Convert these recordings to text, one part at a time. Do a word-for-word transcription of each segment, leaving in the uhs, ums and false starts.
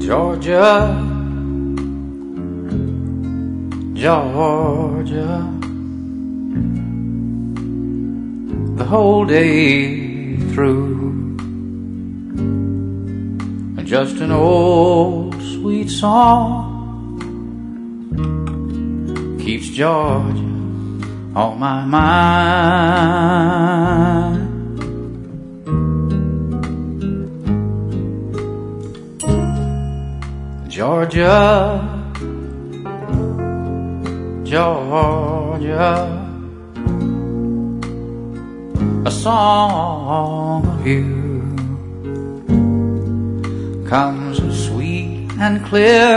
Georgia, Georgia, the whole day through, just an old sweet song keeps Georgia on my mind. Georgia, Georgia, a song of you comes as sweet and clear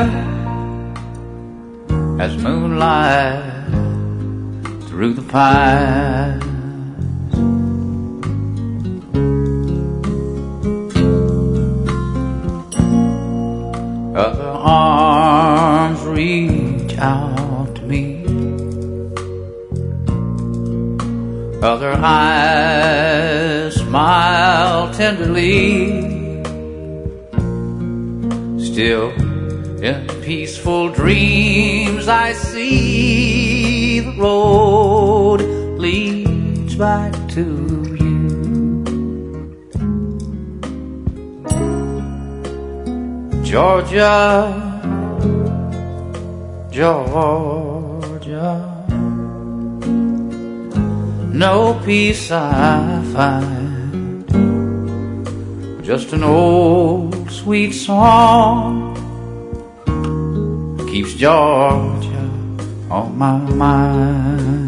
as moonlight through the pines. Other arms reach out to me, other eyes smile tenderly. Still, in peaceful dreams I see the road leads back to you. Georgia, Georgia, no peace I find, just an old sweet song keeps Georgia on my mind.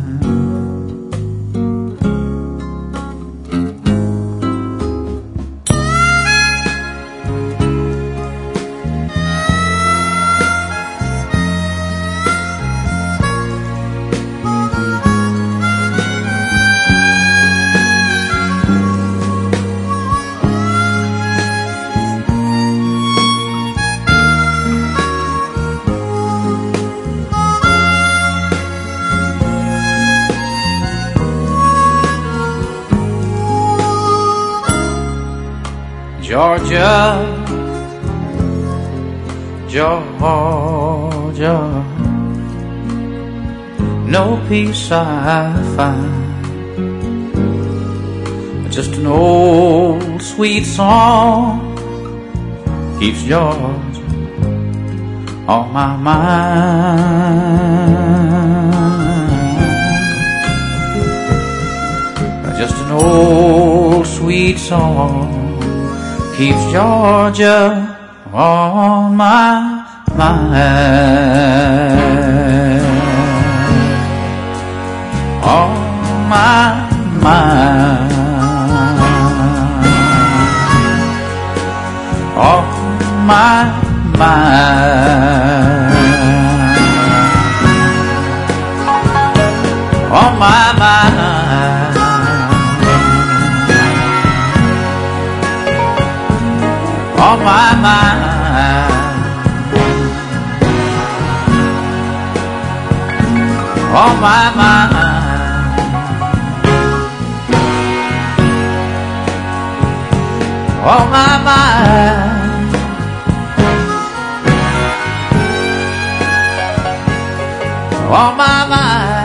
Georgia, Georgia, no peace I find, just an old sweet song keeps Georgia on my mind. Just an old sweet song keeps Georgia on my mind, on my mind, on my mind, on my mind. On my mind, on my mind, on my mind, on my mind.